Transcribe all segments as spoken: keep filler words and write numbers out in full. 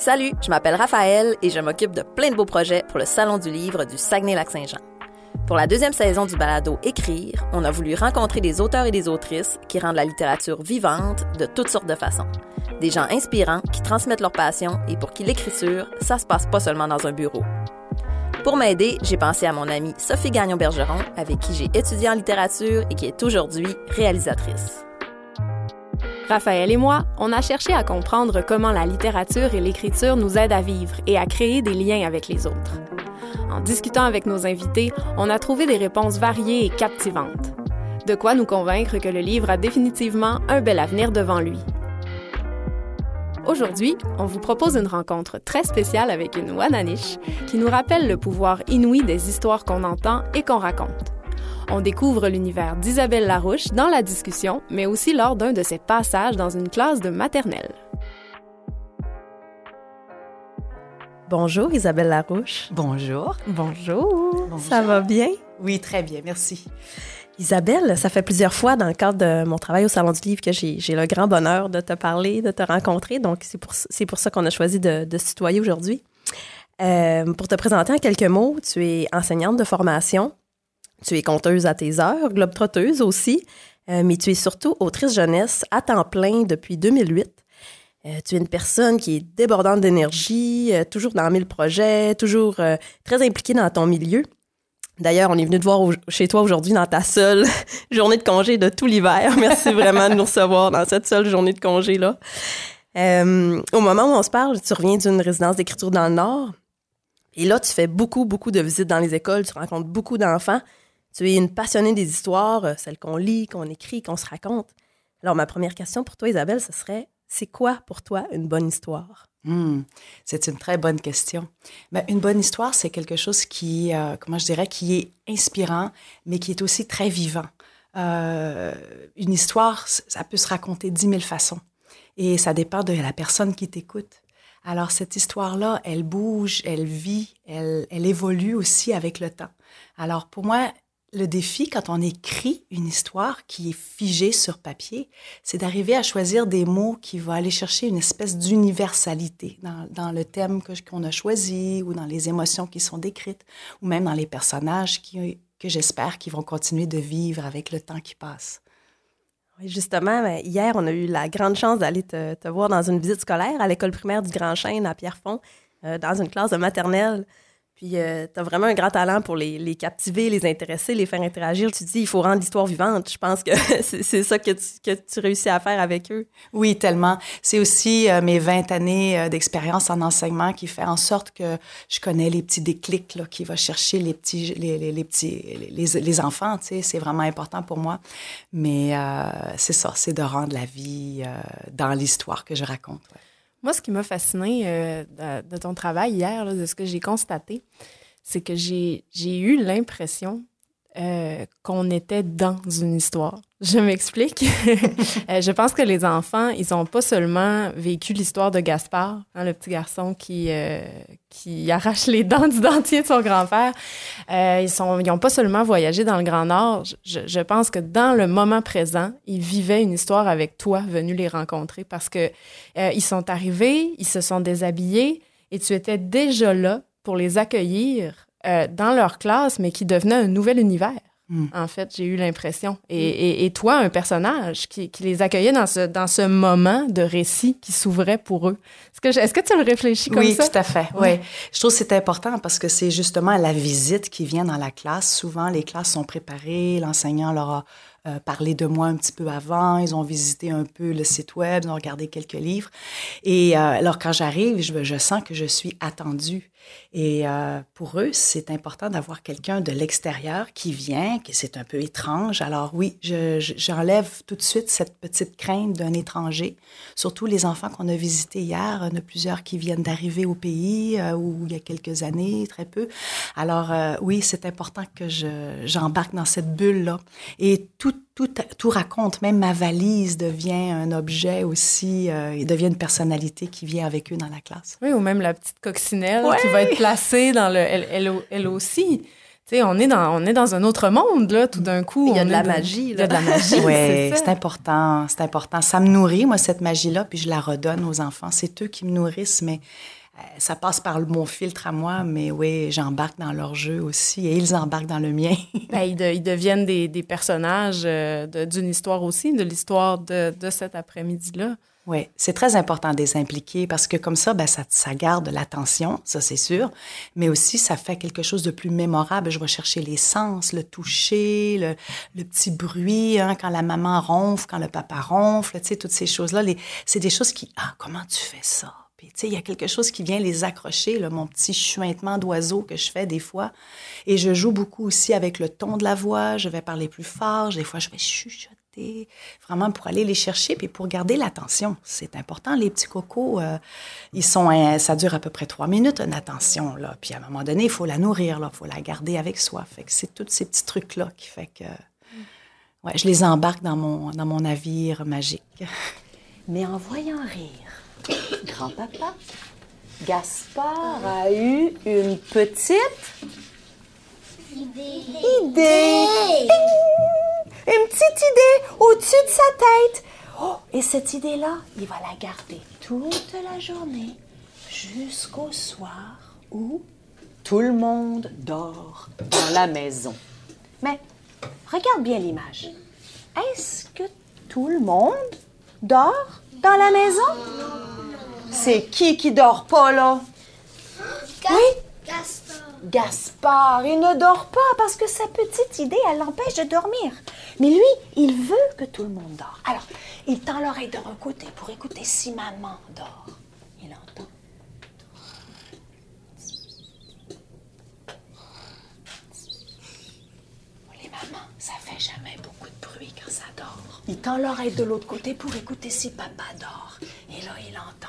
Salut, je m'appelle Raphaël et je m'occupe de plein de beaux projets pour le Salon du livre du Saguenay-Lac-Saint-Jean. Pour la deuxième saison du balado Écrire, on a voulu rencontrer des auteurs et des autrices qui rendent la littérature vivante de toutes sortes de façons. Des gens inspirants qui transmettent leur passion et pour qui l'écriture, ça se passe pas seulement dans un bureau. Pour m'aider, j'ai pensé à mon amie Sophie Gagnon-Bergeron, avec qui j'ai étudié en littérature et qui est aujourd'hui réalisatrice. Raphaël et moi, on a cherché à comprendre comment la littérature et l'écriture nous aident à vivre et à créer des liens avec les autres. En discutant avec nos invités, on a trouvé des réponses variées et captivantes. De quoi nous convaincre que le livre a définitivement un bel avenir devant lui. Aujourd'hui, on vous propose une rencontre très spéciale avec une Wananiche qui nous rappelle le pouvoir inouï des histoires qu'on entend et qu'on raconte. On découvre l'univers d'Isabelle Larouche dans la discussion, mais aussi lors d'un de ses passages dans une classe de maternelle. Bonjour Isabelle Larouche. Bonjour. Bonjour. Bonjour. Ça va bien? Oui, très bien, merci. Isabelle, ça fait plusieurs fois dans le cadre de mon travail au Salon du livre que j'ai, j'ai le grand bonheur de te parler, de te rencontrer. Donc, c'est pour, c'est pour ça qu'on a choisi de, de se tutoyer aujourd'hui. Euh, pour te présenter en quelques mots, tu es enseignante de formation. Tu es conteuse à tes heures, globe-trotteuse aussi, euh, mais tu es surtout autrice jeunesse à temps plein depuis deux mille huit. Euh, tu es une personne qui est débordante d'énergie, euh, toujours dans mille projets, toujours euh, très impliquée dans ton milieu. D'ailleurs, on est venu te voir au, chez toi aujourd'hui dans ta seule journée de congé de tout l'hiver. Merci vraiment de nous recevoir dans cette seule journée de congé-là. Euh, au moment où on se parle, tu reviens d'une résidence d'écriture dans le Nord. Et là, tu fais beaucoup, beaucoup de visites dans les écoles, tu rencontres beaucoup d'enfants. Tu es une passionnée des histoires, celles qu'on lit, qu'on écrit, qu'on se raconte. Alors, ma première question pour toi, Isabelle, ce serait, c'est quoi pour toi une bonne histoire? Mmh, c'est une très bonne question. Ben, une bonne histoire, c'est quelque chose qui, euh, comment je dirais, qui est inspirant, mais qui est aussi très vivant. Euh, une histoire, ça peut se raconter dix mille façons. Et ça dépend de la personne qui t'écoute. Alors, cette histoire-là, elle bouge, elle vit, elle, elle évolue aussi avec le temps. Alors, pour moi, le défi, quand on écrit une histoire qui est figée sur papier, c'est d'arriver à choisir des mots qui vont aller chercher une espèce d'universalité dans, dans le thème que, qu'on a choisi ou dans les émotions qui sont décrites ou même dans les personnages qui, que j'espère qu'ils vont continuer de vivre avec le temps qui passe. Oui, justement, hier, on a eu la grande chance d'aller te, te voir dans une visite scolaire à l'école primaire du Grand Chêne à Pierrefonds, euh, dans une classe de maternelle. Puis, euh, tu as vraiment un grand talent pour les, les captiver, les intéresser, les faire interagir. Tu dis, il faut rendre l'histoire vivante. Je pense que c'est, c'est ça que tu, que tu réussis à faire avec eux. Oui, tellement. C'est aussi euh, mes vingt années euh, d'expérience en enseignement qui fait en sorte que je connais les petits déclics là, qui vont chercher les petits, les, les, les petits, les, les enfants. Tu sais, c'est vraiment important pour moi. Mais euh, c'est ça, c'est de rendre la vie euh, dans l'histoire que je raconte. Ouais. Moi, ce qui m'a fasciné euh, de, de ton travail hier, là, de ce que j'ai constaté, c'est que j'ai, j'ai eu l'impression euh, qu'on était dans une histoire. Je m'explique. euh, je pense que les enfants, ils n'ont pas seulement vécu l'histoire de Gaspard, hein, le petit garçon qui, euh, qui arrache les dents du dentier de son grand-père. Euh, ils sont, ils n'ont pas seulement voyagé dans le Grand Nord. Je, je pense que dans le moment présent, ils vivaient une histoire avec toi, venu les rencontrer, parce que euh, ils sont arrivés, ils se sont déshabillés, et tu étais déjà là pour les accueillir euh, dans leur classe, mais qui devenait un nouvel univers. Mm. En fait, j'ai eu l'impression. Et, mm. et, et toi, un personnage qui, qui les accueillait dans ce, dans ce moment de récit qui s'ouvrait pour eux. Est-ce que, je, est-ce que tu le réfléchis comme oui, ça? Oui, tout à fait. Oui. Ouais. Je trouve que c'est important parce que c'est justement la visite qui vient dans la classe. Souvent, les classes sont préparées, l'enseignant leur a euh, parlé de moi un petit peu avant, ils ont visité un peu le site web, ils ont regardé quelques livres. Et euh, alors, quand j'arrive, je, je sens que je suis attendue. Et euh, pour eux, c'est important d'avoir quelqu'un de l'extérieur qui vient, que c'est un peu étrange. Alors oui, je, je, j'enlève tout de suite cette petite crainte d'un étranger. Surtout les enfants qu'on a visités hier, il y en a plusieurs qui viennent d'arriver au pays, euh, où il y a quelques années, très peu. Alors euh, oui, c'est important que je, j'embarque dans cette bulle-là. Et tout Tout, tout raconte, même ma valise devient un objet aussi, euh, il devient une personnalité qui vient avec eux dans la classe. Oui, ou même la petite coccinelle ouais. qui va être placée dans le... Elle, elle, elle aussi, Tu sais, on est dans, on est dans un autre monde, là, tout d'un coup. Il y a on de la est magie, Il y a de là. la magie, Oui, c'est ça. c'est important, c'est important. Ça me nourrit, moi, cette magie-là, puis je la redonne aux enfants. C'est eux qui me nourrissent, mais euh, ça passe par le- mon filtre à moi, mais oui, j'embarque dans leur jeu aussi, et ils embarquent dans le mien. Ben, ils, de- ils deviennent des, des personnages euh, de- d'une histoire aussi, de l'histoire de, de cet après-midi-là. Oui, c'est très important de les impliquer parce que comme ça, ben, ça, ça garde l'attention, ça c'est sûr, mais aussi ça fait quelque chose de plus mémorable. Je vais chercher les sens, le toucher, le, le petit bruit, hein, quand la maman ronfle, quand le papa ronfle, tu sais, toutes ces choses-là, les, c'est des choses qui, ah, comment tu fais ça? Puis, tu sais, il y a quelque chose qui vient les accrocher, là, mon petit chuintement d'oiseau que je fais des fois. Et je joue beaucoup aussi avec le ton de la voix, je vais parler plus fort, des fois je vais chuchoter. Vraiment pour aller les chercher puis pour garder l'attention. C'est important, les petits cocos, euh, ils sont, euh, ça dure à peu près trois minutes, une attention, là. Puis à un moment donné, il faut la nourrir, là, il faut la garder avec soi. Fait que c'est tous ces petits trucs-là qui fait que, ouais, je les embarque dans mon, dans mon navire magique. Mais en voyant rire grand-papa, Gaspard a eu une petite Idée. idée. Une petite idée au-dessus de sa tête. Oh, et cette idée-là, il va la garder toute la journée jusqu'au soir où tout le monde dort dans la maison. Mais regarde bien l'image. Est-ce que tout le monde dort dans la maison? C'est qui qui dort pas, là? Oui? Gaston. Gaspard, il ne dort pas parce que sa petite idée, elle l'empêche de dormir. Mais lui, il veut que tout le monde dort. Alors, il tend l'oreille d'un côté pour écouter si maman dort. Il entend. Les mamans, ça fait jamais beaucoup de bruit quand ça dort. Il tend l'oreille de l'autre côté pour écouter si papa dort. Et là, il entend.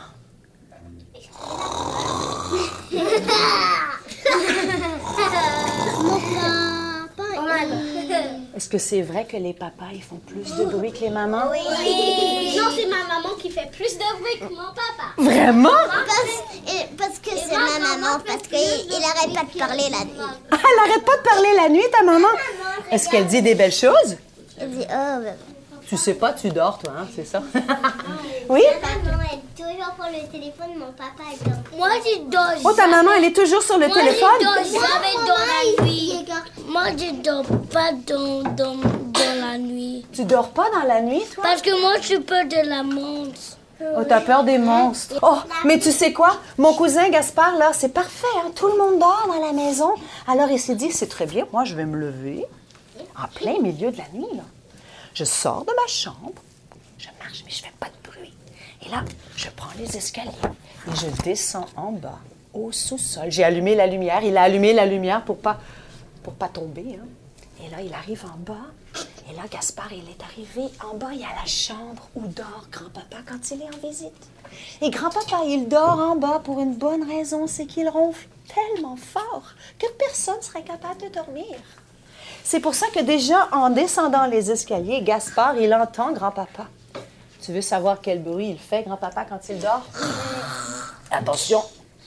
Mon papa. Est-ce que c'est vrai que les papas, ils font plus de bruit que les mamans? Oui. Non, c'est ma maman qui fait plus de bruit que mon papa. Vraiment? Parce, et- parce que c'est ma maman, parce qu'il il arrête pas de parler la nuit. Ah, elle arrête pas de parler la nuit, ta maman? Est-ce qu'elle dit des belles choses? Il dit, oh, ben, Tu sais pas, tu dors, toi, hein, c'est ça? Oui? ma maman est toujours pour le téléphone, mon papa est dort. Moi, je dors. Oh, ta maman, elle est toujours sur le téléphone? jamais dans la nuit. Moi, je dors pas dans, dans, dans la nuit. Tu dors pas dans la nuit, toi? Parce que moi, je suis peur de la monstre. Oh, t'as peur des monstres. Oh, mais tu sais quoi? Mon cousin Gaspard, là, c'est parfait, hein? Tout le monde dort dans la maison. Alors, il s'est dit, c'est très bien, moi, je vais me lever en plein milieu de la nuit, là. Je sors de ma chambre, je marche, mais je fais pas de bruit. Et là, je prends les escaliers et je descends en bas, au sous-sol. J'ai allumé la lumière. Il a allumé la lumière pour pas, pour pas tomber, hein. Et là, il arrive en bas. Et là, Gaspard, il est arrivé en bas. Il y a la chambre où dort grand-papa quand il est en visite. Et grand-papa, il dort en bas pour une bonne raison, c'est qu'il ronfle tellement fort que personne serait capable de dormir. C'est pour ça que déjà, en descendant les escaliers, Gaspard, il entend grand-papa. Tu veux savoir quel bruit il fait, grand-papa, quand il dort? Attention!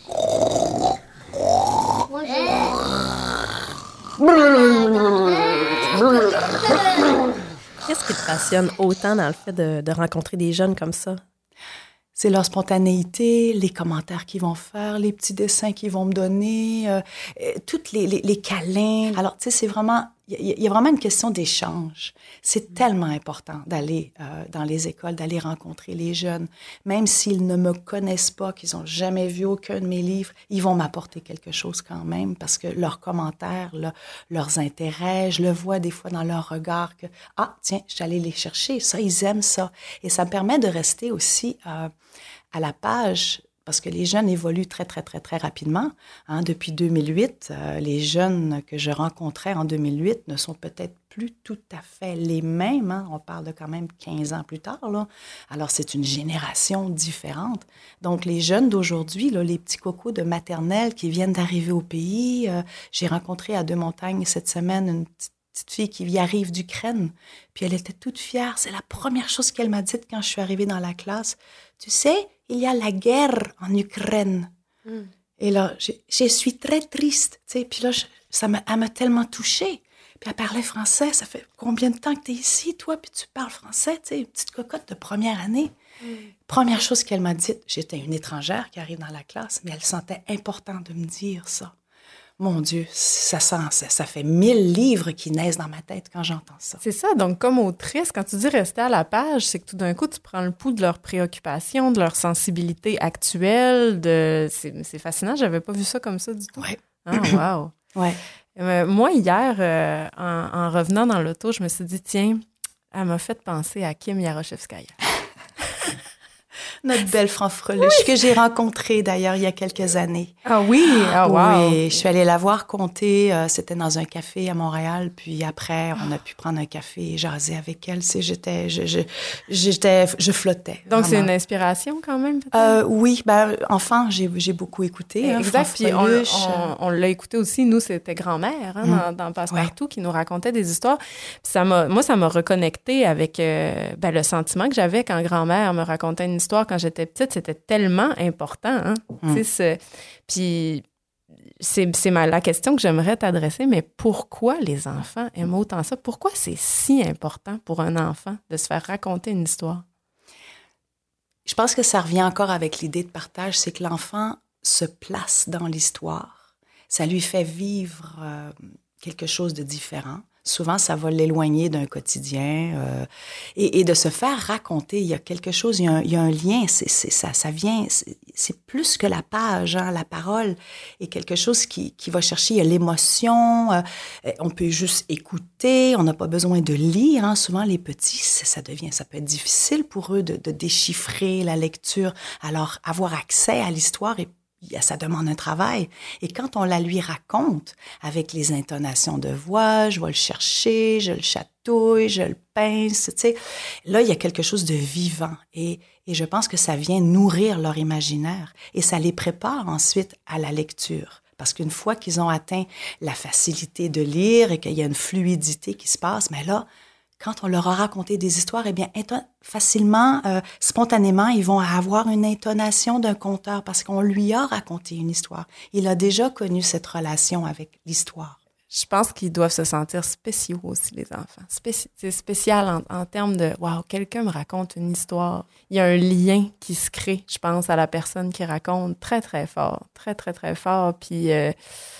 Qu'est-ce qui te passionne autant dans le fait de, de rencontrer des jeunes comme ça? C'est leur spontanéité, les commentaires qu'ils vont faire, les petits dessins qu'ils vont me donner, euh, euh, toutes les, les, les câlins. Alors, tu sais, c'est vraiment, il y, y a vraiment une question d'échange. C'est tellement important d'aller euh, dans les écoles, d'aller rencontrer les jeunes. Même s'ils ne me connaissent pas, qu'ils n'ont jamais vu aucun de mes livres, ils vont m'apporter quelque chose quand même parce que leurs commentaires, là, leurs intérêts, je le vois des fois dans leur regard que, ah, tiens, je suis allée les chercher, ça, ils aiment ça. Et ça me permet de rester aussi euh, à la page, parce que les jeunes évoluent très, très, très, très rapidement. Hein, depuis deux mille huit, euh, les jeunes que je rencontrais en deux mille huit ne sont peut-être plus tout à fait les mêmes. Hein. On parle de quand même quinze ans plus tard, là. Alors, c'est une génération différente. Donc, les jeunes d'aujourd'hui, là, les petits cocos de maternelle qui viennent d'arriver au pays, euh, j'ai rencontré à Deux-Montagnes cette semaine une petite petite fille qui y arrive d'Ukraine, puis elle était toute fière. C'est la première chose qu'elle m'a dite quand je suis arrivée dans la classe. Tu sais, il y a la guerre en Ukraine. Mm. Et là, je, je suis très triste. Tu sais, puis là, je, ça m'a, elle m'a tellement touchée. Puis elle parlait français. Ça fait combien de temps que tu es ici, toi, puis tu parles français, tu sais, une petite cocotte de première année. Mm. Première chose qu'elle m'a dite, j'étais une étrangère qui arrive dans la classe, mais elle sentait important de me dire ça. Mon Dieu, ça sent, ça, ça fait mille livres qui naissent dans ma tête quand j'entends ça. C'est ça, donc comme autrice, quand tu dis rester à la page, c'est que tout d'un coup, tu prends le pouls de leurs préoccupations, de leur sensibilité actuelle, de... C'est, c'est fascinant, j'avais pas vu ça comme ça du tout. Oui. Ah, wow! Ouais. Euh, moi, hier, euh, en, en revenant dans l'auto, je me suis dit, tiens, elle m'a fait penser à Kim Yaroshevskaya. Notre belle Franfreluche, oui. que j'ai rencontrée d'ailleurs il y a quelques années. Ah oui? Ah wow! Oui, je suis allée la voir conter. Euh, c'était dans un café à Montréal. Puis après, on a pu prendre un café et jaser avec elle. C'est, j'étais, je, je, j'étais, je flottais. Donc, vraiment. C'est une inspiration quand même, peut-être? Euh, oui, ben, enfant, j'ai, j'ai beaucoup écouté. Hein, exact. Puis on, on, on l'a écouté aussi. Nous, c'était grand-mère hein, mmh. dans, dans Passe-Partout ouais. qui nous racontait des histoires. Puis ça m'a, moi, ça m'a reconnecté avec euh, ben, le sentiment que j'avais quand grand-mère me racontait une histoire quand j'étais petite, c'était tellement important. Hein? Mm. Ce... Puis, c'est, c'est ma, la question que j'aimerais t'adresser, mais pourquoi les enfants aiment autant ça? Pourquoi c'est si important pour un enfant de se faire raconter une histoire? Je pense que ça revient encore avec l'idée de partage, c'est que l'enfant se place dans l'histoire. Ça lui fait vivre euh, quelque chose de différent. Souvent, ça va l'éloigner d'un quotidien euh, et, et de se faire raconter. Il y a quelque chose, il y a un, il y a un lien. C'est, c'est, ça, ça vient, c'est, c'est plus que la page, hein, la parole est quelque chose qui, qui va chercher. Il y a l'émotion. Euh, on peut juste écouter. On n'a pas besoin de lire. Hein. Souvent, les petits, ça, ça devient, ça peut être difficile pour eux de, de déchiffrer la lecture. Alors, avoir accès à l'histoire est ça demande un travail. Et quand on la lui raconte, avec les intonations de voix, je vais le chercher, je le chatouille, je le pince, tu sais, là, il y a quelque chose de vivant. Et, et je pense que ça vient nourrir leur imaginaire. Et ça les prépare ensuite à la lecture. Parce qu'une fois qu'ils ont atteint la facilité de lire et qu'il y a une fluidité qui se passe, mais là, quand on leur a raconté des histoires, eh bien, inton- facilement, euh, spontanément, ils vont avoir une intonation d'un conteur parce qu'on lui a raconté une histoire. Il a déjà connu cette relation avec l'histoire. Je pense qu'ils doivent se sentir spéciaux aussi, les enfants. Spéci- c'est spécial en, en termes de « wow, quelqu'un me raconte une histoire ». Il y a un lien qui se crée, je pense, à la personne qui raconte très, très fort, très, très, très fort. Puis, euh,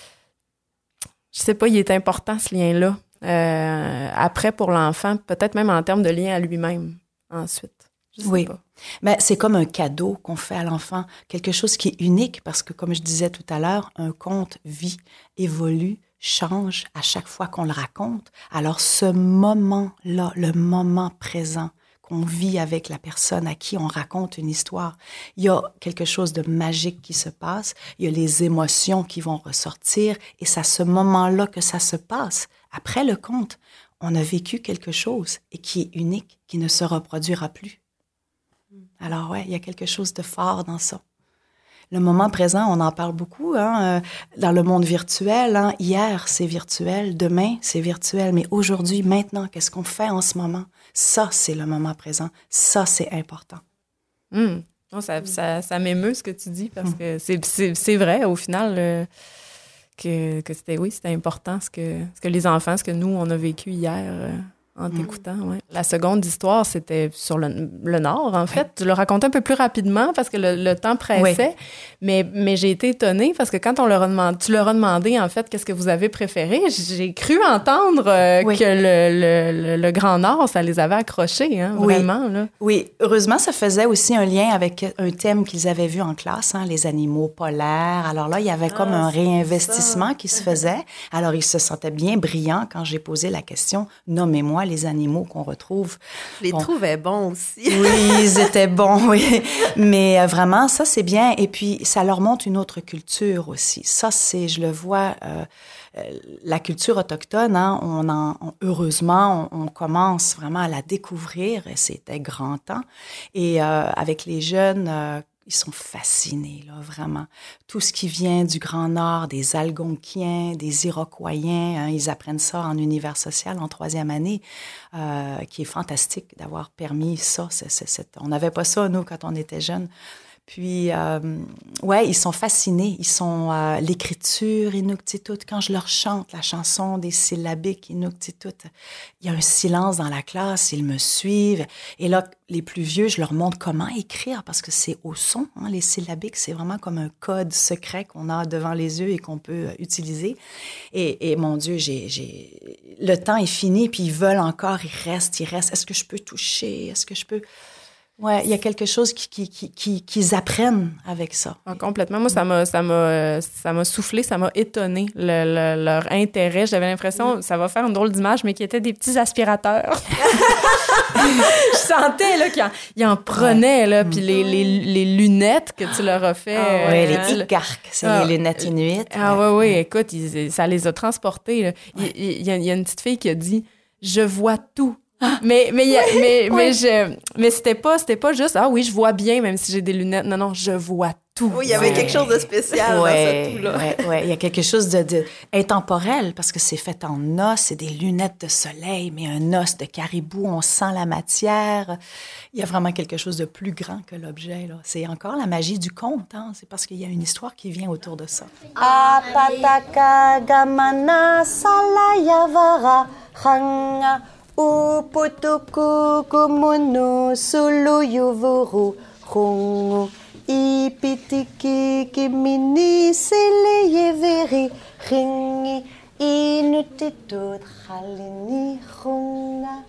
je sais pas, il est important, ce lien-là. Euh, après, pour l'enfant, peut-être même en termes de lien à lui-même, ensuite. Je sais oui. pas. Mais c'est comme un cadeau qu'on fait à l'enfant, quelque chose qui est unique, parce que, comme je disais tout à l'heure, un conte vit, évolue, change à chaque fois qu'on le raconte. Alors, ce moment-là, le moment présent qu'on vit avec la personne à qui on raconte une histoire, il y a quelque chose de magique qui se passe, il y a les émotions qui vont ressortir, et c'est à ce moment-là que ça se passe. Après le conte, on a vécu quelque chose et qui est unique, qui ne se reproduira plus. Alors ouais, il y a quelque chose de fort dans ça. Le moment présent, on en parle beaucoup hein, euh, dans le monde virtuel. Hein. Hier, c'est virtuel. Demain, c'est virtuel. Mais aujourd'hui, maintenant, qu'est-ce qu'on fait en ce moment? Ça, c'est le moment présent. Ça, c'est important. Mmh. Oh, ça, ça, ça m'émeut ce que tu dis parce mmh. que c'est, c'est, c'est vrai, au final... Euh... Que, que c'était, oui, c'était important ce que, ce que les enfants, ce que nous, on a vécu hier euh, en t'écoutant. Ouais. La seconde histoire, c'était sur le, le Nord, en fait. Je le racontais un peu plus rapidement parce que le, le temps pressait, oui. mais, mais j'ai été étonnée parce que quand on leur a demandé, tu leur as demandé, en fait, qu'est-ce que vous avez préféré, j'ai cru entendre euh, oui. que le, le, le Grand Nord, ça les avait accrochés, hein, oui. vraiment. Là. Oui, heureusement, ça faisait aussi un lien avec un thème qu'ils avaient vu en classe, hein, les animaux polaires. Alors là, il y avait ah, comme un réinvestissement ça. qui se faisait. Alors, ils se sentaient bien brillants quand j'ai posé la question « Nommez-moi les animaux qu'on retrouve. » Je les bon. trouvais bons aussi. Oui, ils étaient bons, oui. Mais euh, vraiment, ça, c'est bien. Et puis, ça leur montre une autre culture aussi. Ça, c'est, je le vois, euh, euh, la culture autochtone, hein, on en, on, heureusement, on, on commence vraiment à la découvrir. Et c'était grand temps. Et euh, avec les jeunes... Euh, ils sont fascinés, là, vraiment. Tout ce qui vient du Grand Nord, des Algonquiens, des Iroquois, hein, ils apprennent ça en univers social en troisième année, euh, qui est fantastique d'avoir permis ça. C'est, c'est, c'est, on n'avait pas ça, nous, quand on était jeunes. Puis, euh, ouais, ils sont fascinés. Ils sont euh, l'écriture Inuktitut. Quand je leur chante la chanson des syllabiques Inuktitut, il y a un silence dans la classe. Ils me suivent. Et là, les plus vieux, je leur montre comment écrire parce que c'est au son. Hein, les syllabiques, c'est vraiment comme un code secret qu'on a devant les yeux et qu'on peut euh, utiliser. Et, et mon Dieu, j'ai, j'ai... le temps est fini. Puis ils veulent encore. Ils restent, ils restent. Est-ce que je peux toucher? Est-ce que je peux... Ouais, il y a quelque chose qui, qui, qui, qui, qu'ils apprennent avec ça. Ah, complètement. Moi, ça m'a, ça m'a, ça m'a soufflé, ça m'a étonné, le, le, leur intérêt. J'avais l'impression, mm. ça va faire une drôle d'image, mais qu'ils étaient des petits aspirateurs. Je sentais là, qu'ils en, ils en prenaient, là, puis les, les, les lunettes que tu leur as fait. Ah, oui, euh, les ikarks, c'est ah, les lunettes inuites. Ah oui, oui, écoute, ils, ça les a transportés. Là. Ouais. Il, il, y a, il y a une petite fille qui a dit « Je vois tout ». Mais mais y a, oui, mais oui. mais je mais c'était pas c'était pas juste ah oui je vois bien même si j'ai des lunettes, non non je vois tout. Oui, il y avait ouais. quelque chose de spécial ouais, dans ce tout là. Ouais ouais, il y a quelque chose de, de intemporel parce que c'est fait en os, c'est des lunettes de soleil mais un os de caribou, on sent la matière. Il y a vraiment quelque chose de plus grand que l'objet là. C'est encore la magie du conte, hein, c'est parce qu'il y a une histoire qui vient autour de ça. Apataka gamana salayavara hanga Uputuku kumunu sulu yuvuru rungu ipitiki kimini sele yeveri ringi inutitut halini runga.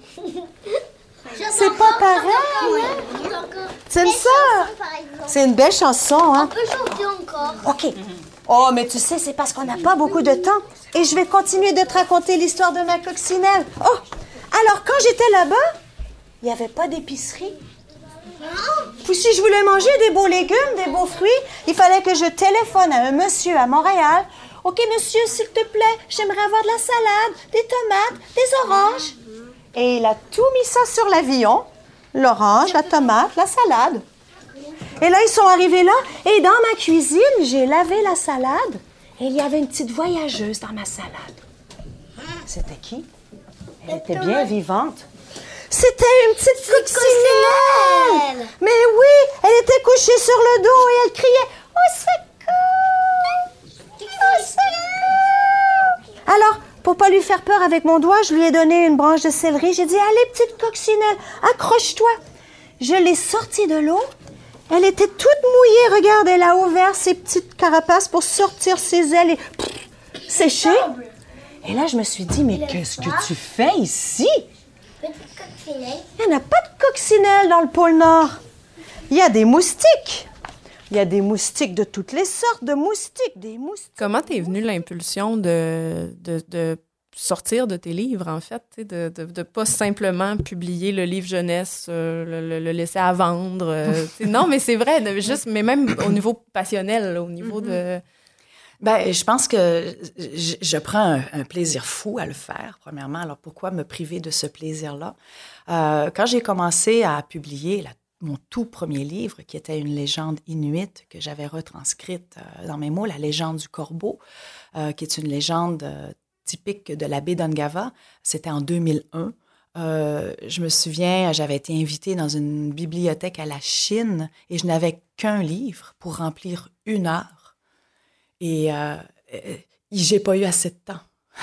C'est pas pareil, hein? C'est ça. C'est une belle chanson, hein? On peut chanter encore. OK. Oh, mais tu sais, c'est parce qu'on n'a pas beaucoup de temps. Et je vais continuer de te raconter l'histoire de ma coccinelle. Oh! Alors, quand j'étais là-bas, il n'y avait pas d'épicerie. Puis si je voulais manger des beaux légumes, des beaux fruits, il fallait que je téléphone à un monsieur à Montréal. « OK, monsieur, s'il te plaît, j'aimerais avoir de la salade, des tomates, des oranges. » Et il a tout mis ça sur l'avion. L'orange, la tomate, la salade. Et là, ils sont arrivés là. Et dans ma cuisine, j'ai lavé la salade. Et il y avait une petite voyageuse dans ma salade. C'était qui? Elle était bien vivante. C'était une petite coccinelle! Mais oui, elle était couchée sur le dos et elle criait « Au secours! Au secours! » Alors, pour pas lui faire peur avec mon doigt, je lui ai donné une branche de céleri. J'ai dit « Allez, petite coccinelle, accroche-toi! » Je l'ai sortie de l'eau. Elle était toute mouillée. Regarde, elle a ouvert ses petites carapaces pour sortir ses ailes et pff, sécher. Et là, je me suis dit, mais qu'est-ce que tu fais ici? Il n'y en a pas de coccinelle dans le pôle Nord. Il y a des moustiques. Il y a des moustiques de toutes les sortes de moustiques, des moustiques. Comment t'es venue l'impulsion de, de, de sortir de tes livres, en fait, de ne de, de pas simplement publier le livre jeunesse, euh, le, le, le laisser à vendre? Euh, non, mais c'est vrai, de, juste, mais même au niveau passionnel, là, au niveau mm-hmm. de... Ben, je pense que je, je prends un, un plaisir fou à le faire, premièrement. Alors, pourquoi me priver de ce plaisir-là? Euh, quand j'ai commencé à publier la, mon tout premier livre, qui était une légende inuite que j'avais retranscrite euh, dans mes mots, la légende du corbeau, euh, qui est une légende euh, typique de la baie d'Ungava, c'était en deux mille un. Euh, je me souviens, j'avais été invitée dans une bibliothèque à la Chine et je n'avais qu'un livre pour remplir une heure. Et euh, euh, j'ai pas eu assez de temps.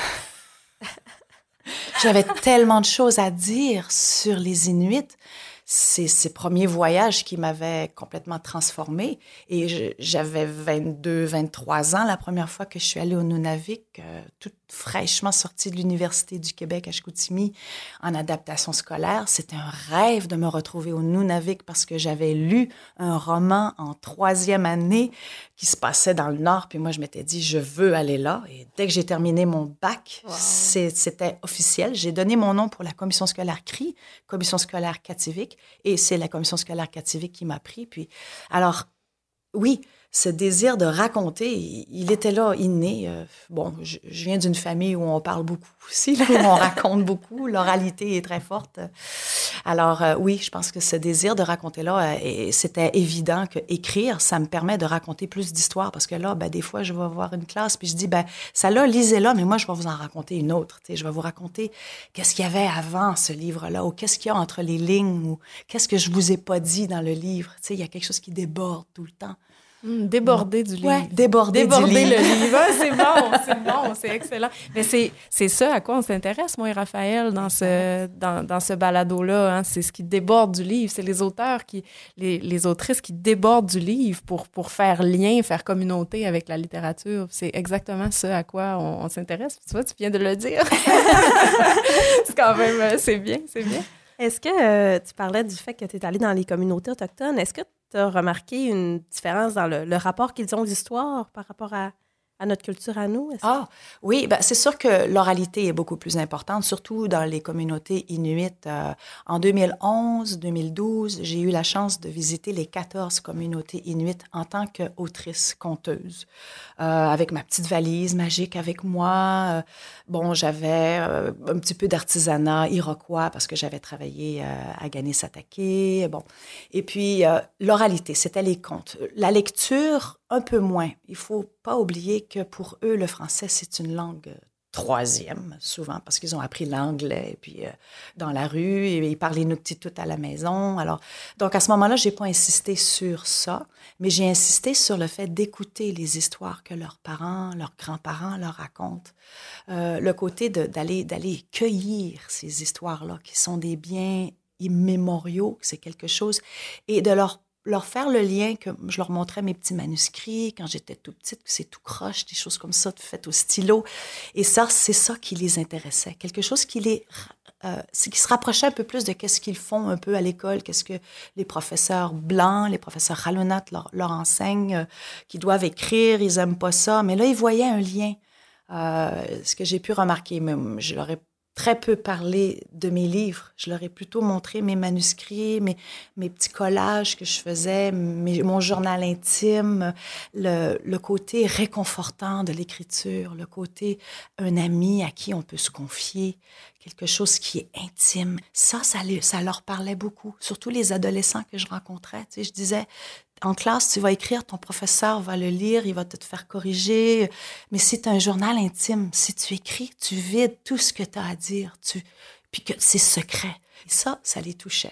J'avais tellement de choses à dire sur les Inuits. C'est ces premiers voyages qui m'avaient complètement transformée. Et je, j'avais vingt-deux, vingt-trois ans la première fois que je suis allée au Nunavik, euh, toute fraîchement sortie de l'Université du Québec à Chicoutimi en adaptation scolaire. C'était un rêve de me retrouver au Nunavik parce que j'avais lu un roman en troisième année qui se passait dans le Nord. Puis moi, je m'étais dit, je veux aller là. Et dès que j'ai terminé mon bac, wow. c'est, c'était officiel. J'ai donné mon nom pour la commission scolaire C R I, commission scolaire Kativik. Et c'est la commission scolaire Kativik qui m'a pris. Puis, alors, oui, ce désir de raconter, il, il était là, inné. Euh, bon, je, je viens d'une famille où on parle beaucoup aussi, là, où on raconte beaucoup. L'oralité est très forte. Alors euh, oui, je pense que ce désir de raconter-là, euh, c'était évident que écrire, ça me permet de raconter plus d'histoires parce que là, ben, des fois, je vais voir une classe puis je dis, ben ça là, lisez-la, mais moi, je vais vous en raconter une autre. Tu sais, je vais vous raconter qu'est-ce qu'il y avait avant ce livre-là ou qu'est-ce qu'il y a entre les lignes ou qu'est-ce que je vous ai pas dit dans le livre. Tu sais, il y a quelque chose qui déborde tout le temps. Mmh, déborder du livre. Ouais, déborder, déborder du livre. le livre. Ah, c'est bon, c'est bon, c'est excellent. Mais c'est, c'est ça à quoi on s'intéresse, moi et Raphaël, dans ce, dans, dans ce balado-là. Hein. C'est ce qui déborde du livre. C'est les auteurs, qui, les, les autrices qui débordent du livre pour, pour faire lien, faire communauté avec la littérature. C'est exactement ça à quoi on, on s'intéresse. Tu vois, tu viens de le dire. C'est quand même, c'est bien, c'est bien. Est-ce que euh, tu parlais du fait que tu es allée dans les communautés autochtones? Est-ce que tu as remarqué une différence dans le, le rapport qu'ils ont aux histoires par rapport à, à notre culture à nous? Est-ce Ah, oui, ben, c'est sûr que l'oralité est beaucoup plus importante, surtout dans les communautés inuites. Euh, en deux mille onze, deux mille douze, j'ai eu la chance de visiter les quatorze communautés inuites en tant qu'autrice, conteuse, euh, avec ma petite valise magique avec moi. Euh, bon, j'avais euh, un petit peu d'artisanat iroquois parce que j'avais travaillé euh, à Ganesatake. Bon, et puis euh, l'oralité, c'était les contes. La lecture, un peu moins. Il faut pas oublier que pour eux, le français, c'est une langue troisième, souvent, parce qu'ils ont appris l'anglais, et puis euh, dans la rue, et ils parlent inuktitut à la maison. Alors, donc, à ce moment-là, j'ai pas insisté sur ça, mais j'ai insisté sur le fait d'écouter les histoires que leurs parents, leurs grands-parents leur racontent. Euh, le côté de, d'aller, d'aller cueillir ces histoires-là, qui sont des biens immémoriaux, c'est quelque chose, et de leur leur faire le lien que je leur montrais mes petits manuscrits quand j'étais tout petite, que c'est tout croche, des choses comme ça, faites au stylo. Et ça, c'est ça qui les intéressait. Quelque chose qui les, euh, qui se rapprochait un peu plus de qu'est-ce qu'ils font un peu à l'école, qu'est-ce que les professeurs blancs, les professeurs Halonat leur, leur enseignent, euh, qu'ils doivent écrire, ils aiment pas ça. Mais là, ils voyaient un lien. Euh, ce que j'ai pu remarquer, même, je leur ai très peu parlé de mes livres. Je leur ai plutôt montré mes manuscrits, mes, mes petits collages que je faisais, mes, mon journal intime, le, le côté réconfortant de l'écriture, le côté un ami à qui on peut se confier, quelque chose qui est intime. Ça, ça, ça leur parlait beaucoup, surtout les adolescents que je rencontrais. Tu sais, je disais, en classe, tu vas écrire, ton professeur va le lire, il va te faire corriger, mais c'est un journal intime. Si tu écris, tu vides tout ce que tu as à dire, tu, puis que c'est secret. Et ça, ça les touchait.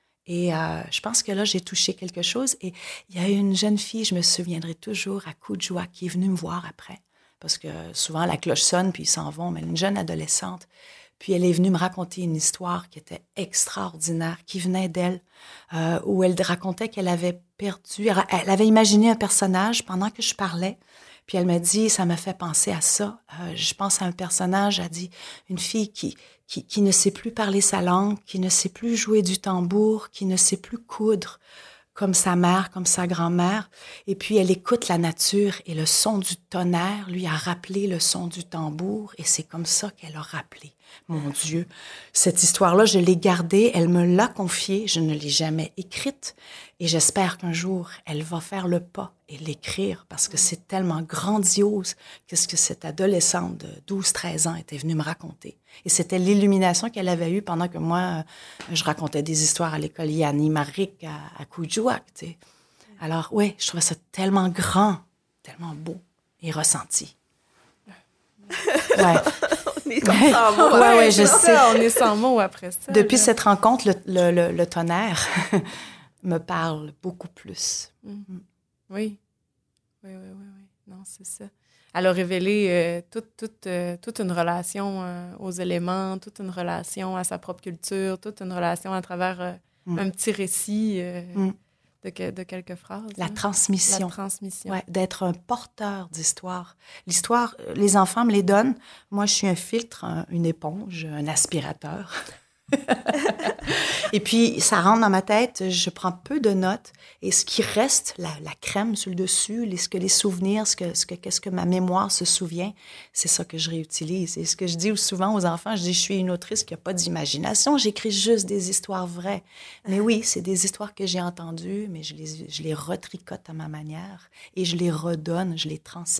Et euh, je pense que là, j'ai touché quelque chose. Et il y a une jeune fille, je me souviendrai toujours, à Kujua, qui est venue me voir après, parce que souvent, la cloche sonne, puis ils s'en vont, mais une jeune adolescente. Puis elle est venue me raconter une histoire qui était extraordinaire, qui venait d'elle, euh, où elle racontait qu'elle avait perdu, elle avait imaginé un personnage pendant que je parlais. Puis elle m'a dit, ça m'a fait penser à ça. Euh, je pense à un personnage, elle dit, une fille qui, qui, qui ne sait plus parler sa langue, qui ne sait plus jouer du tambour, qui ne sait plus coudre comme sa mère, comme sa grand-mère. Et puis elle écoute la nature et le son du tonnerre lui a rappelé le son du tambour et c'est comme ça qu'elle a rappelé. Mon Dieu, cette histoire-là, je l'ai gardée, elle me l'a confiée, je ne l'ai jamais écrite et j'espère qu'un jour, elle va faire le pas et l'écrire parce que c'est tellement grandiose qu'est-ce que cette adolescente de douze treize ans était venue me raconter. Et c'était l'illumination qu'elle avait eue pendant que moi, je racontais des histoires à l'école Yanni Marik à, à Kuujjuaq, tu sais. Alors, oui, je trouvais ça tellement grand, tellement beau et ressenti. Ouais. On est sans mots. Ouais, ouais, je sais. Ça, on est sans mots après ça. Depuis là. cette rencontre, le, le, le, le tonnerre me parle beaucoup plus. Mm. Oui. Oui, oui, oui, oui. Non, c'est ça. Elle a révélé euh, toute, toute, euh, toute une relation euh, aux éléments, toute une relation à sa propre culture, toute une relation à travers euh, mm. un petit récit euh, mm. de, que, de quelques phrases. La hein. transmission. La transmission. Ouais, d'être un porteur d'histoire. L'histoire, les enfants me les donnent. Moi, je suis un filtre, un, une éponge, un aspirateur. Et puis, ça rentre dans ma tête, je prends peu de notes et ce qui reste, la, la crème sur le dessus, les, ce que les souvenirs, ce que, ce que, qu'est-ce que ma mémoire se souvient, c'est ça que je réutilise. Et ce que je dis souvent aux enfants, je dis, je suis une autrice qui n'a pas d'imagination, j'écris juste des histoires vraies. Mais oui, c'est des histoires que j'ai entendues, mais je les, je les retricote à ma manière et je les redonne, je les transmets.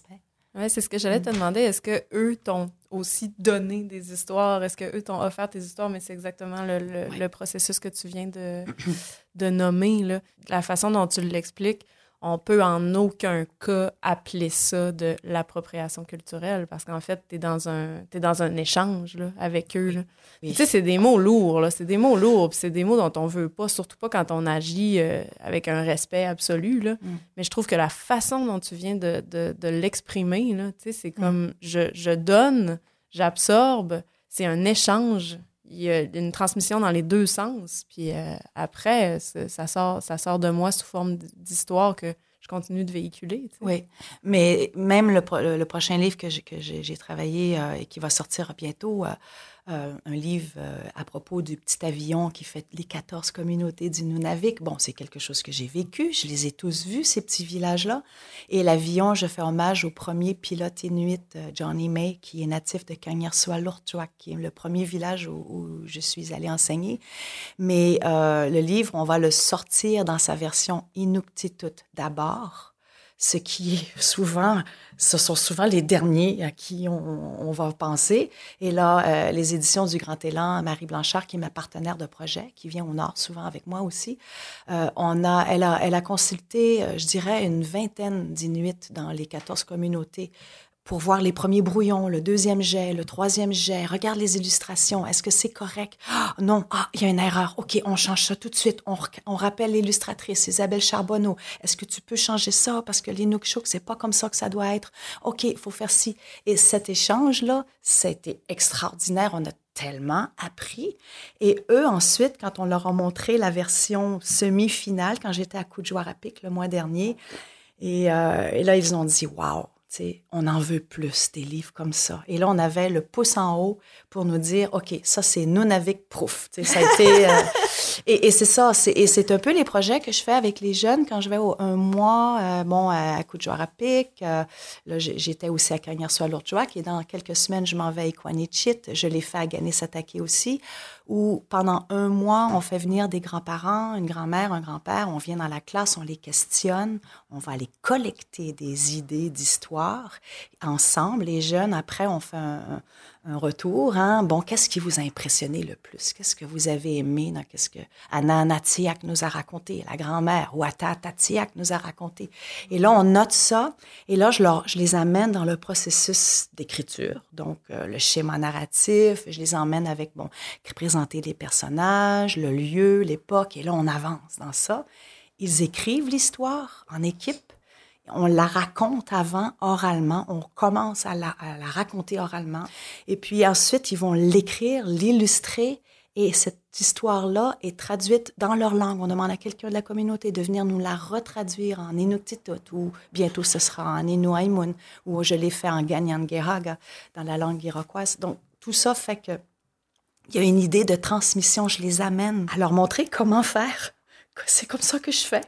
Oui, c'est ce que j'allais te demander. Est-ce que eux t'ont aussi donné des histoires? Est-ce que eux t'ont offert tes histoires? Mais c'est exactement le, le, oui. le processus que tu viens de, de nommer, là. La façon dont tu l'expliques, on peut en aucun cas appeler ça de l'appropriation culturelle parce qu'en fait, t'es dans un, t'es dans un échange là, avec eux. Là. Oui. Tu sais, c'est des mots lourds, là. C'est des mots lourds, puis c'est des mots dont on veut pas, surtout pas quand on agit euh, avec un respect absolu, là. Mm. Mais je trouve que la façon dont tu viens de, de, de l'exprimer, là, tu sais, c'est comme mm. je, je donne, j'absorbe, c'est un échange. Il y a une transmission dans les deux sens. Puis euh, après, ça sort, ça sort de moi sous forme d'histoire que je continue de véhiculer. Tu sais. Oui, mais même le, le, le prochain livre que j'ai, que j'ai, j'ai travaillé euh, et qui va sortir bientôt, euh, euh, un livre euh, à propos du petit avion qui fait les quatorze communautés du Nunavik. Bon, c'est quelque chose que j'ai vécu. Je les ai tous vus, ces petits villages-là. Et l'avion, je fais hommage au premier pilote inuit, euh, Johnny May, qui est natif de Kangersualurtjuaq, qui est le premier village où, où je suis allée enseigner. Mais euh, le livre, on va le sortir dans sa version Inuktitut d'abord. Ce qui est souvent, ce sont souvent les derniers à qui on, on va penser. Et là, euh, les éditions du Grand Élan, Marie Blanchard, qui est ma partenaire de projet, qui vient au Nord souvent avec moi aussi, euh, on a, elle a, elle a consulté, je dirais, une vingtaine d'Inuits dans les quatorze communautés pour voir les premiers brouillons, le deuxième jet, le troisième jet. Regarde les illustrations. Est-ce que c'est correct? Ah, non, ah, il y a une erreur. OK, on change ça tout de suite. On, on rappelle l'illustratrice, Isabelle Charbonneau. Est-ce que tu peux changer ça? Parce que l'Inukshuk, c'est pas comme ça que ça doit être. OK, il faut faire ci. Et cet échange-là, c'était extraordinaire. On a tellement appris. Et eux, ensuite, quand on leur a montré la version semi-finale, quand j'étais à Kuujjuarapik le mois dernier, et, euh, et là, ils ont dit « Wow! » T'sais, on en veut plus, des livres comme ça. Et là, on avait le pouce en haut pour nous dire, OK, ça, c'est Nunavik proof. T'sais, ça a été... Euh, et, et c'est ça, c'est, et c'est un peu les projets que je fais avec les jeunes quand je vais au, un mois, euh, bon, à Kuujjuarapik. Euh, là, j'étais aussi à Kangersualurtjuaq et dans quelques semaines, je m'en vais à Iqaluit. Je l'ai fait à Kanesatake aussi, où pendant un mois, on fait venir des grands-parents, une grand-mère, un grand-père. On vient dans la classe, on les questionne, on va aller collecter des idées d'histoire ensemble, les jeunes, après, on fait un, un retour. Hein? Bon, qu'est-ce qui vous a impressionné le plus? Qu'est-ce que vous avez aimé? Dans, qu'est-ce que Anna Anatiak nous a raconté, la grand-mère, ou Ata Tatiak nous a raconté. Et là, on note ça, et là, je, leur, je les amène dans le processus d'écriture. Donc, euh, le schéma narratif, je les emmène avec, bon, présenter les personnages, le lieu, l'époque, et là, on avance dans ça. Ils écrivent l'histoire en équipe. On la raconte avant oralement, on commence à la, à la raconter oralement. Et puis ensuite, ils vont l'écrire, l'illustrer. Et cette histoire-là est traduite dans leur langue. On demande à quelqu'un de la communauté de venir nous la retraduire en Inuktitut, ou bientôt ce sera en Inuaimun, ou je l'ai fait en Ganyangueraga, dans la langue iroquoise. Donc, tout ça fait que il y a une idée de transmission. Je les amène à leur montrer comment faire. C'est comme ça que je fais.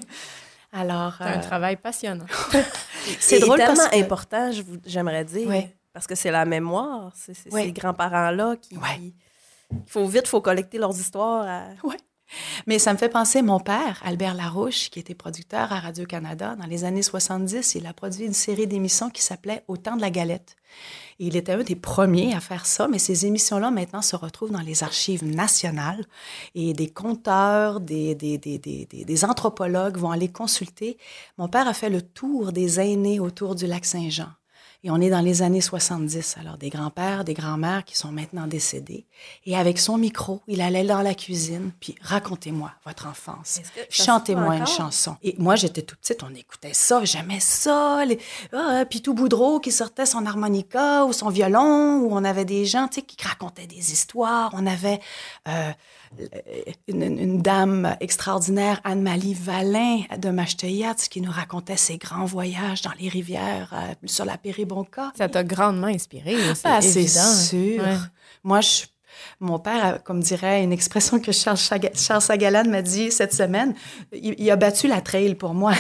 Alors, c'est un euh... travail passionnant. C'est drôle tellement parce que... important, je vous, j'aimerais dire, oui. Parce que c'est la mémoire, c'est, c'est oui. ces grands-parents-là qui... Oui. Il faut vite, il faut collecter leurs histoires. À... Oui. Mais ça me fait penser, mon père, Albert Larouche, qui était producteur à Radio-Canada, dans les années soixante-dix, il a produit une série d'émissions qui s'appelait « Au temps de la galette ». Et il était un des premiers à faire ça, mais ces émissions-là, maintenant, se retrouvent dans les archives nationales et des conteurs, des, des, des, des, des, des anthropologues vont aller consulter. Mon père a fait le tour des aînés autour du lac Saint-Jean. Et on est dans les années soixante-dix, alors des grands-pères, des grands-mères qui sont maintenant décédés. Et avec son micro, il allait dans la cuisine, puis racontez-moi votre enfance, chantez-moi une chanson. Et moi, j'étais toute petite, on écoutait ça, j'aimais ça, les... ah, Pitou Boudreau qui sortait son harmonica ou son violon, où on avait des gens, tu sais, qui racontaient des histoires. On avait euh, une, une dame extraordinaire, Anne-Malie Valin de Mashteyat, qui nous racontait ses grands voyages dans les rivières euh, sur la Péribonca. Ça t'a grandement inspiré, c'est ah, évident. C'est sûr. Ouais. Moi, je, mon père, comme dirait une expression que Charles, Chag- Charles Sagalane m'a dit cette semaine, il, il a battu la trail pour moi.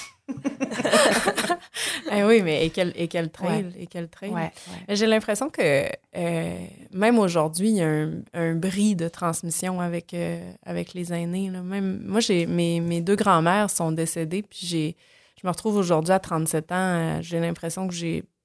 eh oui, mais et quel, et quel trail, ouais. et quel trail. Ouais, ouais. J'ai l'impression que euh, même aujourd'hui, il y a un, un bris de transmission avec, euh, avec les aînés. Là. Même, moi, j'ai, mes, mes deux grands-mères sont décédées, puis j'ai, je me retrouve aujourd'hui à trente-sept ans, euh, j'ai l'impression que j'ai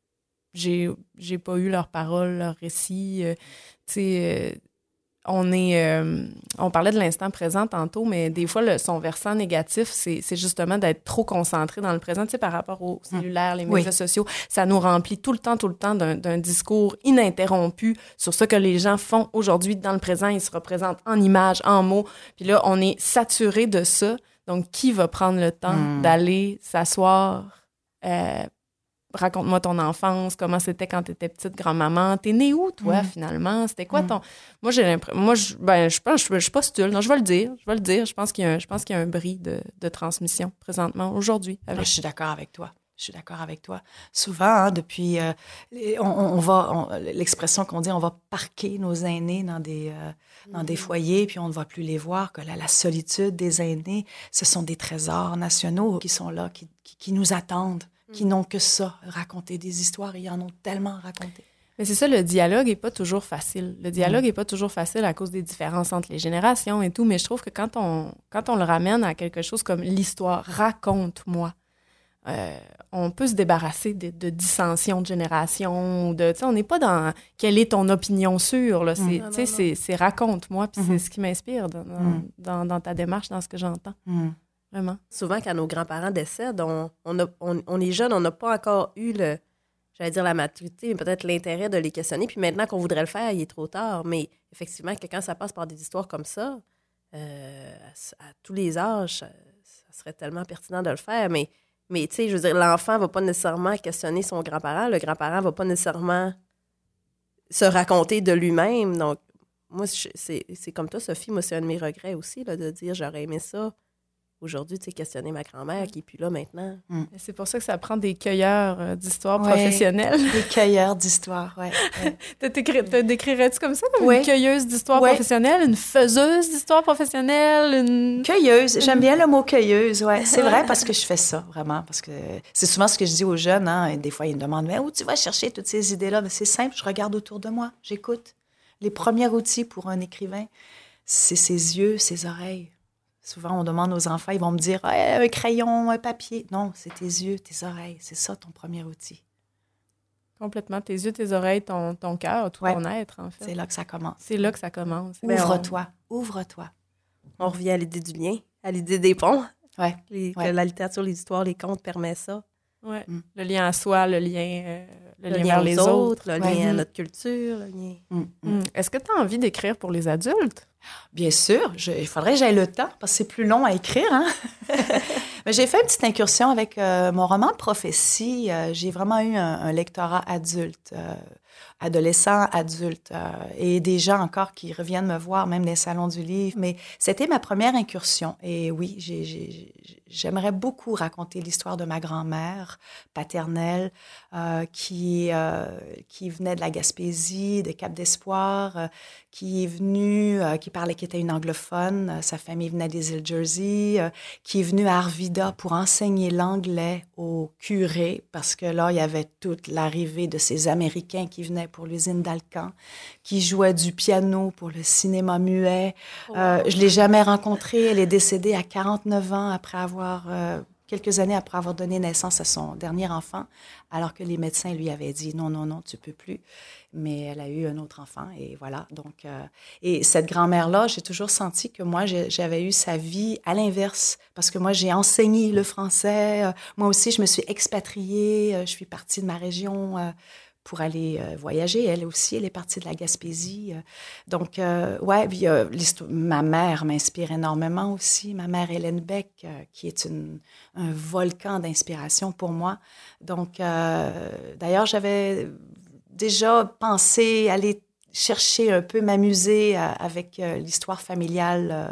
j'ai, j'ai pas eu leurs paroles, leurs récits. Euh, tu sais, euh, on est... Euh, on parlait de l'instant présent tantôt, mais des fois, le, son versant négatif, c'est, c'est justement d'être trop concentré dans le présent, tu sais, par rapport au cellulaire, les médias oui. sociaux. Ça nous remplit tout le temps, tout le temps d'un, d'un discours ininterrompu sur ce que les gens font aujourd'hui dans le présent. Ils se représentent en images, en mots. Puis là, on est saturé de ça. Donc, qui va prendre le temps mmh. d'aller s'asseoir, euh, raconte-moi ton enfance, comment c'était quand t'étais petite grand-maman, t'es née où, toi, mmh. finalement? C'était quoi mmh. ton... Moi, j'ai l'impression... Moi, je, ben, je pense, je, je suis pas stule. Non, je vais le dire. Je vais le dire. Je pense qu'il y a un, je pense qu'il y a un bris de, de transmission présentement, aujourd'hui. Avec... Je suis d'accord avec toi. Je suis d'accord avec toi. Souvent, hein, depuis... Euh, on, on va... On, l'expression qu'on dit, on va parquer nos aînés dans des... Euh, dans des foyers, puis on ne va plus les voir, que la, la solitude des aînés, ce sont des trésors nationaux qui sont là, qui, qui, qui nous attendent, mm. qui n'ont que ça, raconter des histoires, ils en ont tellement raconté. Mais c'est ça, le dialogue n'est pas toujours facile. Le dialogue n'est mm. pas toujours facile à cause des différences entre les générations et tout, mais je trouve que quand on, quand on le ramène à quelque chose comme l'histoire, raconte-moi, Euh, on peut se débarrasser de, de dissensions de génération. De, on n'est pas dans « quelle est ton opinion sûre ». Là. C'est, mm. non, non, c'est, c'est « raconte-moi », puis mm-hmm. c'est ce qui m'inspire dans, dans, mm. dans, dans ta démarche, dans ce que j'entends. Mm. Vraiment. Souvent, quand nos grands-parents décèdent, on, on, a, on, on est jeune, on n'a pas encore eu, le, j'allais dire la maturité, mais peut-être l'intérêt de les questionner. Puis maintenant qu'on voudrait le faire, il est trop tard. Mais effectivement, que quand ça passe par des histoires comme ça, euh, à, à tous les âges, ça, ça serait tellement pertinent de le faire. Mais Mais, tu sais, je veux dire, l'enfant ne va pas nécessairement questionner son grand-parent. Le grand-parent ne va pas nécessairement se raconter de lui-même. Donc, moi, c'est, c'est comme toi, Sophie. Moi, c'est un de mes regrets aussi, là, de dire j'aurais aimé ça. Aujourd'hui, tu sais, questionner ma grand-mère qui n'est plus là maintenant. Mm. C'est pour ça que ça prend des cueilleurs euh, d'histoire ouais, professionnelles. Des cueilleurs d'histoire, oui. Ouais. Te décrirais-tu comme ça, comme ouais. une cueilleuse d'histoire ouais. professionnelle, une faiseuse d'histoire professionnelle? Une... Cueilleuse. J'aime bien le mot cueilleuse, oui. C'est vrai parce que je fais ça, vraiment. Parce que c'est souvent ce que je dis aux jeunes. Hein, et des fois, ils me demandent, mais où tu vas chercher toutes ces idées-là? Mais c'est simple, je regarde autour de moi, j'écoute. Les premiers outils pour un écrivain, c'est ses yeux, ses oreilles. Souvent, on demande aux enfants, ils vont me dire hey, « un crayon, un papier ». Non, c'est tes yeux, tes oreilles. C'est ça ton premier outil. Complètement. Tes yeux, tes oreilles, ton, ton cœur, tout ouais. ton être, en fait. C'est là que ça commence. C'est là que ça commence. Ouvre-toi. On... Ouvre-toi. On revient à l'idée du lien, à l'idée des ponts. Ouais. Les, ouais. Que la littérature, les histoires, les contes permettent ça. Ouais. Mm. Le lien à soi, le lien, euh, le le lien lien vers les autres, autres le ouais. lien à notre culture. Le lien... Mm. Mm. Est-ce que tu as envie d'écrire pour les adultes? Bien sûr. Je, il faudrait que j'aille le temps parce que c'est plus long à écrire. Hein? Mais j'ai fait une petite incursion avec euh, mon roman Prophétie. Euh, j'ai vraiment eu un, un lectorat adulte, euh, adolescent, adulte, euh, et des gens encore qui reviennent me voir, même des salons du livre. Mais c'était ma première incursion. Et oui, j'ai, j'ai, j'aimerais beaucoup raconter l'histoire de ma grand-mère paternelle euh, qui, euh, qui venait de la Gaspésie, de Cap-d'Espoir, euh, qui est venue, euh, qui parlait, qui était une anglophone. Euh, sa famille venait des îles Jersey, euh, qui est venue à Arvida pour enseigner l'anglais aux curés, parce que là, il y avait toute l'arrivée de ces Américains qui venaient pour l'usine d'Alcan, qui jouaient du piano pour le cinéma muet. Euh, je ne l'ai jamais rencontrée. Elle est décédée à quarante-neuf ans après avoir... Euh, quelques années après avoir donné naissance à son dernier enfant, alors que les médecins lui avaient dit « non, non, non, tu peux plus ». Mais elle a eu un autre enfant et voilà. Donc, euh, et cette grand-mère-là, j'ai toujours senti que moi, j'ai, j'avais eu sa vie à l'inverse parce que moi, j'ai enseigné le français. Euh, moi aussi, je me suis expatriée. Euh, je suis partie de ma région euh, pour aller euh, voyager. Elle aussi, elle est partie de la Gaspésie. Euh, donc, euh, ouais, puis, euh, ma mère m'inspire énormément aussi. Ma mère, Hélène Beck, euh, qui est une, un volcan d'inspiration pour moi. Donc, euh, d'ailleurs, j'avais déjà pensé aller chercher un peu, m'amuser euh, avec euh, l'histoire familiale euh,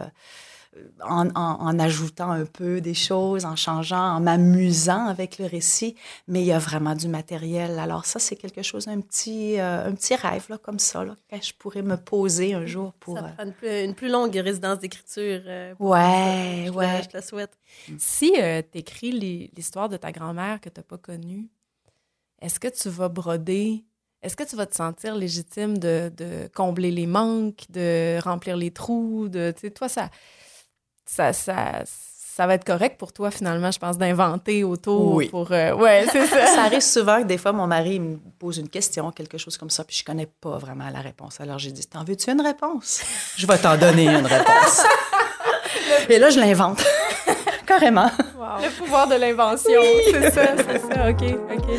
en, en, en ajoutant un peu des choses, en changeant, en m'amusant avec le récit. Mais il y a vraiment du matériel. Alors ça, c'est quelque chose, un petit, euh, un petit rêve là, comme ça, là, que je pourrais me poser un jour pour... Ça prend une plus, une plus longue résidence d'écriture. Euh, ouais, je ouais. Le, je te le souhaite. Si euh, tu écris les, l'histoire de ta grand-mère que tu n'as pas connue, est-ce que tu vas broder... Est-ce que tu vas te sentir légitime de, de combler les manques, de remplir les trous? De, tu sais, toi, ça, ça, ça, ça va être correct pour toi, finalement, je pense, d'inventer autour Oui. pour... Euh, ouais, c'est ça. Ça arrive souvent que des fois, mon mari me pose une question, quelque chose comme ça, puis je connais pas vraiment la réponse. Alors, j'ai dit, t'en veux-tu une réponse? Je vais t'en donner une réponse. Et là, je l'invente. Carrément. Wow. Le pouvoir de l'invention, oui. c'est ça, c'est ça, OK, OK.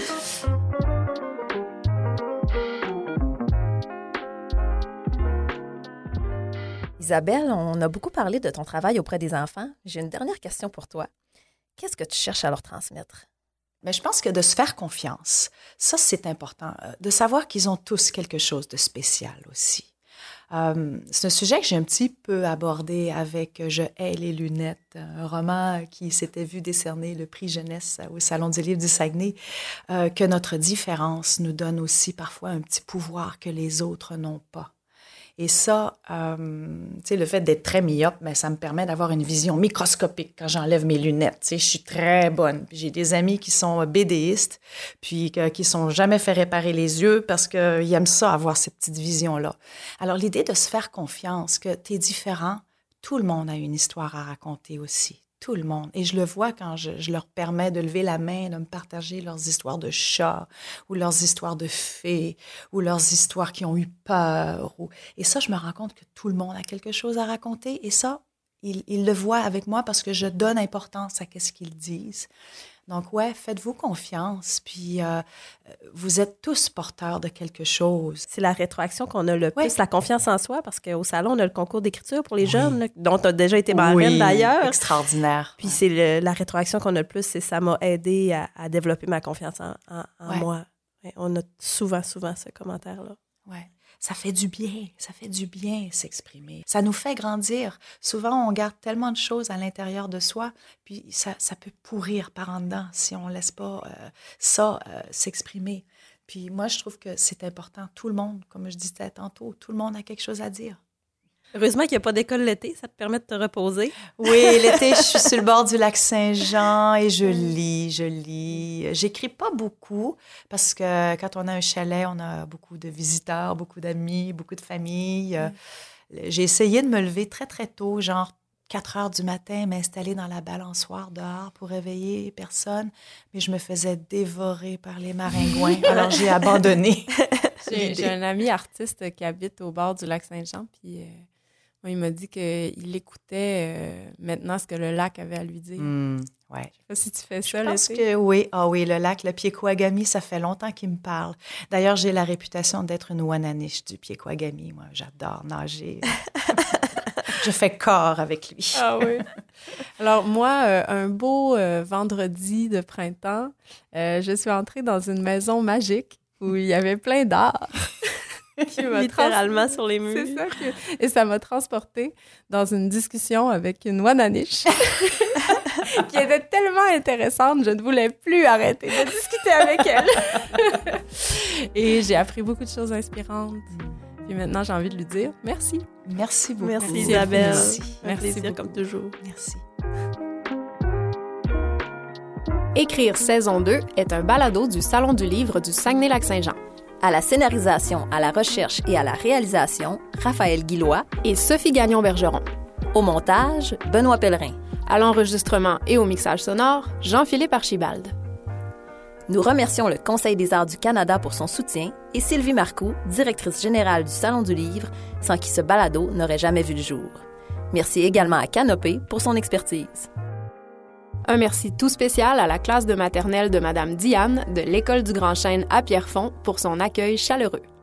Isabelle, on a beaucoup parlé de ton travail auprès des enfants. J'ai une dernière question pour toi. Qu'est-ce que tu cherches à leur transmettre? Mais je pense que de se faire confiance, ça, c'est important. De savoir qu'ils ont tous quelque chose de spécial aussi. Euh, c'est un sujet que j'ai un petit peu abordé avec « Je hais les lunettes », un roman qui s'était vu décerner le prix jeunesse au Salon du livre du Saguenay, euh, que notre différence nous donne aussi parfois un petit pouvoir que les autres n'ont pas. Et ça, euh, tu sais, le fait d'être très myope, mais ça me permet d'avoir une vision microscopique quand j'enlève mes lunettes. Tu sais, je suis très bonne. Puis j'ai des amis qui sont bédéistes, puis que, qui sont jamais fait réparer les yeux parce qu'ils aiment ça, avoir ces petites visions-là. Alors, l'idée de se faire confiance, que t'es différent, tout le monde a une histoire à raconter aussi. Tout le monde. Et je le vois quand je, je leur permets de lever la main, de me partager leurs histoires de chats ou leurs histoires de fées ou leurs histoires qui ont eu peur. Ou... Et ça, je me rends compte que tout le monde a quelque chose à raconter. Et ça, ils, ils le voient avec moi parce que je donne importance à ce qu'ils disent. Donc, ouais, faites-vous confiance. Puis, euh, vous êtes tous porteurs de quelque chose. C'est la rétroaction qu'on a le plus, ouais. la confiance en soi, parce qu'au salon, on a le concours d'écriture pour les oui. jeunes, là, dont tu as déjà été marraine oui, d'ailleurs. Extraordinaire. Puis, ouais. c'est le, la rétroaction qu'on a le plus, c'est ça m'a aidé à, à développer ma confiance en, en, en ouais. moi. Ouais, on a souvent, souvent ce commentaire-là. Ouais. Ça fait du bien, ça fait du bien s'exprimer. Ça nous fait grandir. Souvent, on garde tellement de choses à l'intérieur de soi, puis ça, ça peut pourrir par en dedans si on ne laisse pas euh, ça euh, s'exprimer. Puis moi, je trouve que c'est important. Tout le monde, comme je disais tantôt, tout le monde a quelque chose à dire. Heureusement qu'il n'y a pas d'école l'été, ça te permet de te reposer. Oui, l'été, je suis sur le bord du lac Saint-Jean et je lis, je lis. J'écris pas beaucoup parce que quand on a un chalet, on a beaucoup de visiteurs, beaucoup d'amis, beaucoup de familles. Mm. J'ai essayé de me lever très, très tôt, genre quatre heures du matin, m'installer dans la balançoire dehors pour réveiller personne, mais je me faisais dévorer par les maringouins, alors j'ai abandonné. J'ai, j'ai un ami artiste qui habite au bord du lac Saint-Jean, puis... Euh... Moi, il m'a dit qu'il écoutait euh, maintenant ce que le lac avait à lui dire. Mmh, ouais. Je sais pas si tu fais ça, Je pense que oui. Ah oui, le lac, le Piekouagami, ça fait longtemps qu'il me parle. D'ailleurs, j'ai la réputation d'être une Wananiche du Piekouagami. Moi, j'adore nager. Je fais corps avec lui. Ah oui. Alors, moi, euh, un beau euh, vendredi de printemps, euh, je suis entrée dans une maison magique où il y avait plein d'art. Littéralement trans... sur les murs. C'est ça. Que... Et ça m'a transportée dans une discussion avec une Wananiche qui était tellement intéressante, je ne voulais plus arrêter de discuter avec elle. Et j'ai appris beaucoup de choses inspirantes. Puis maintenant, j'ai envie de lui dire merci. Merci beaucoup. Merci, merci Isabelle. Merci. Un merci plaisir beaucoup. Comme toujours. Merci. Écrire saison deux est un balado du Salon du livre du Saguenay-Lac-Saint-Jean. À la scénarisation, à la recherche et à la réalisation, Raphaël Guillois et Sophie Gagnon-Bergeron. Au montage, Benoît Pellerin. À l'enregistrement et au mixage sonore, Jean-Philippe Archibald. Nous remercions le Conseil des arts du Canada pour son soutien et Sylvie Marcoux, directrice générale du Salon du livre, sans qui ce balado n'aurait jamais vu le jour. Merci également à Canopé pour son expertise. Un merci tout spécial à la classe de maternelle de Madame Diane de l'École du Grand Chêne à Pierrefonds pour son accueil chaleureux.